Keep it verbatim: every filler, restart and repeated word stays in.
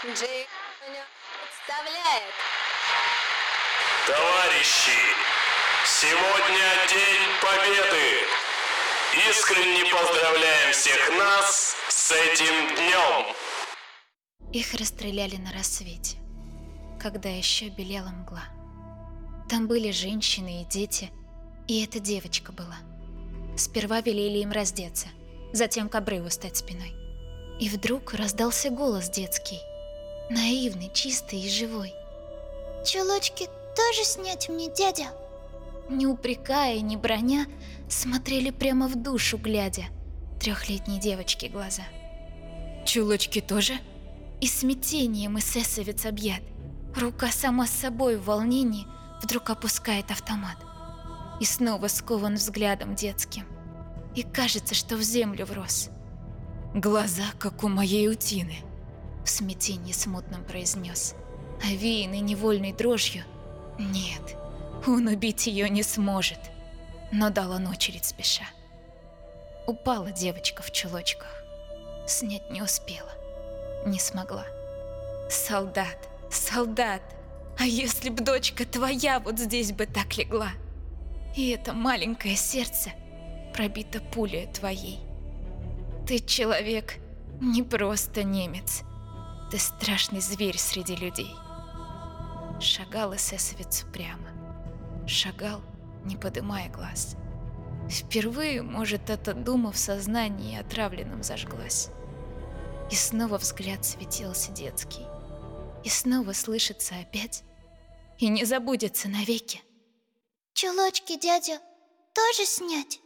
Джей представляет. Товарищи, сегодня День Победы! Искренне поздравляем всех нас с этим днем! Их расстреляли на рассвете, когда еще белела мгла. Там были женщины и дети, и эта девочка была. Сперва велели им раздеться, затем к обрыву стать спиной. И вдруг раздался голос детский, наивный, чистый и живой. «Чулочки тоже снять мне, дядя?» Не упрекая, не броня, смотрели прямо в душу, глядя трехлетней девочки глаза. «Чулочки тоже?» И смятением эсэсовец объят. Рука сама с собой в волнении вдруг опускает автомат. И снова скован взглядом детским. И кажется, что в землю врос. «Глаза, как у моей утины», — в смятении смутном произнес. Овеянный невольной дрожью. Нет, он убить ее не сможет. Но дал он очередь спеша. Упала девочка в чулочках. Снять не успела, не смогла. Солдат, солдат, а если б дочка твоя вот здесь бы так легла? И это маленькое сердце пробито пулей твоей. Ты человек, не просто немец. Ты страшный зверь среди людей. Шагал эсэсовец прямо. Шагал, не подымая глаз. Впервые, может, эта дума в сознании отравленным зажглась. И снова взгляд светился детский. И снова слышится опять. И не забудется навеки. «Чулочки, дядя, тоже снять?»